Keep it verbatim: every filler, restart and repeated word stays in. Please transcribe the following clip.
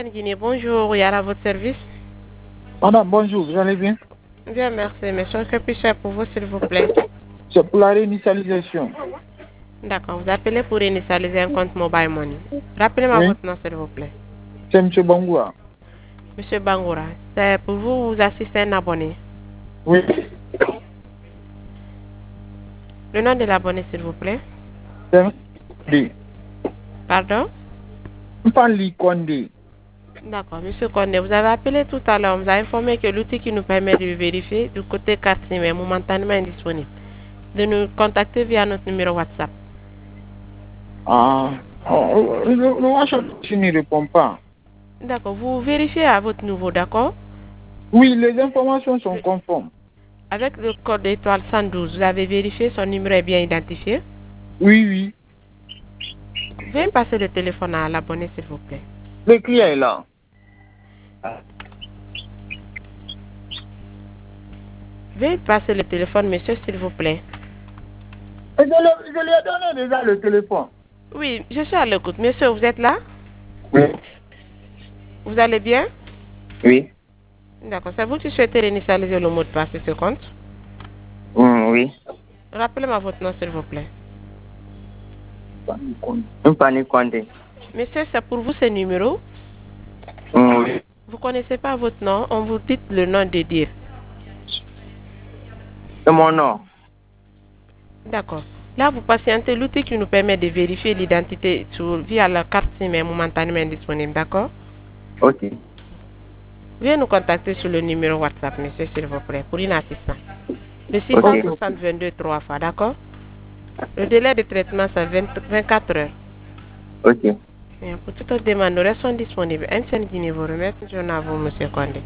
Guinée, bonjour, Yara à votre service. Madame, bonjour, vous allez bien? Bien, merci. Monsieur, que puis-je faire pour vous, s'il vous plaît? C'est pour la réinitialisation. D'accord, vous appelez pour initialiser un compte Mobile Money. Rappelez-moi Oui, votre nom, s'il vous plaît. c'est M. Bangoura. Monsieur Bangoura, c'est pour vous, vous assistez un abonné. Oui, Le nom de l'abonné, s'il vous plaît. c'est Condé. Pardon? Mpali Condé. D'accord, monsieur Condé, vous avez appelé tout à l'heure, on vous a informé que l'outil qui nous permet de vérifier du côté carte SIM est momentanément indisponible. De nous contacter via notre numéro WhatsApp. Ah, oh, le, le WhatsApp ne répond pas. D'accord, vous vérifiez à votre niveau, d'accord? Oui, les informations sont conformes. Avec le code étoile cent douze, vous avez vérifié son numéro est bien identifié? Oui, oui. Veuillez passer le téléphone à l'abonné, s'il vous plaît. Le client est là. Veuillez passer le téléphone, monsieur, s'il vous plaît. Et je, le- je lui ai donné déjà le téléphone. Oui, je suis à l'écoute. Monsieur, vous êtes là? Oui. Vous allez bien? Oui. D'accord. C'est vous qui souhaitez réinitialiser le mot de passe de ce compte? Mm, oui. Rappelez-moi votre nom, s'il vous plaît. Mpali Condé. Monsieur, c'est pour vous ce numéro? Mm, oui. Vous ne connaissez pas votre nom? On vous dit le nom de dire. C'est mon nom. D'accord. Là, vous patientez l'outil qui nous permet de vérifier l'identité sur- via la carte SIM est momentanément disponible, d'accord? Ok. Veuillez nous contacter sur le numéro WhatsApp, monsieur, s'il vous plaît, pour une assistance. Le six Ok. cent soixante vingt-deux trois fois, d'accord? Le délai de traitement, c'est vingt vingt-quatre heures. Ok. Et pour toute autre demande, nous restons disponibles. Un seul Guinée vous remercie. Je vous, monsieur Condé.